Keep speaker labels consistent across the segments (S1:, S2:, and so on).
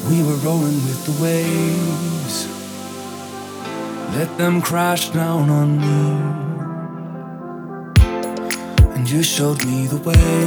S1: We were rolling with the waves, let them crash down on me. And you showed me the way.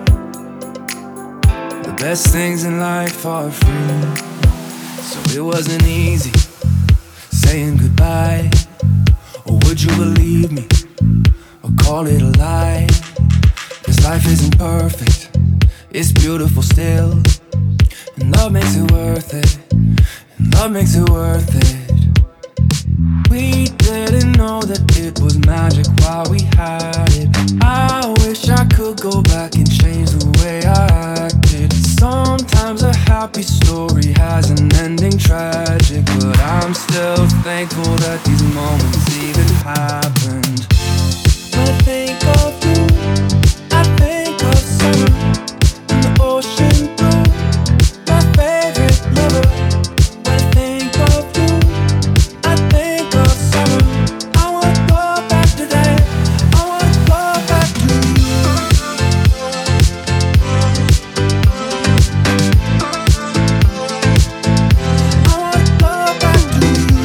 S1: The best things in life are free. So it wasn't easy saying goodbye. Or would you believe me, or call it a lie? 'Cause life isn't perfect, it's beautiful still. And love makes it worth it, and love makes it worth it. We didn't know that it was magic while we had it. I wish I could go back and change the way I acted. Sometimes a happy story has an ending tragic, but I'm still thankful that these moments even happened. When I think of you, I think of summer and the ocean blue, my favorite lover. When I think of you, I think of summer. I wanna go back to that, I wanna go back to you. I wanna go back to you.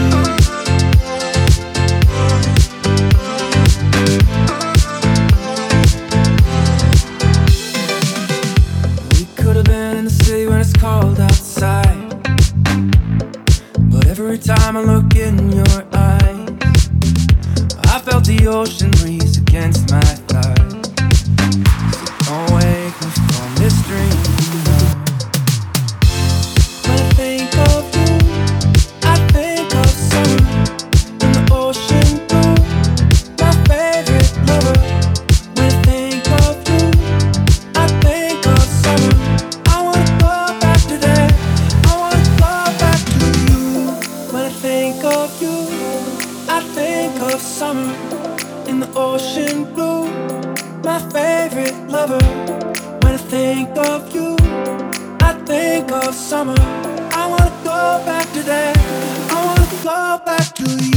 S1: We could have been in the city when it's cold outside, but every time I look in your eyes, I felt the ocean breeze against my thighs. So don't wake me from this dream now. When I think of you, I think of summer and the ocean blue, my favorite lover. When I think of you, I think of summer. I wanna go back to that, I wanna go back to you. When I think of you, I think of summer in the ocean blue, my favorite lover. When I think of you, I think of summer. I wanna go back to that, I wanna go back to you.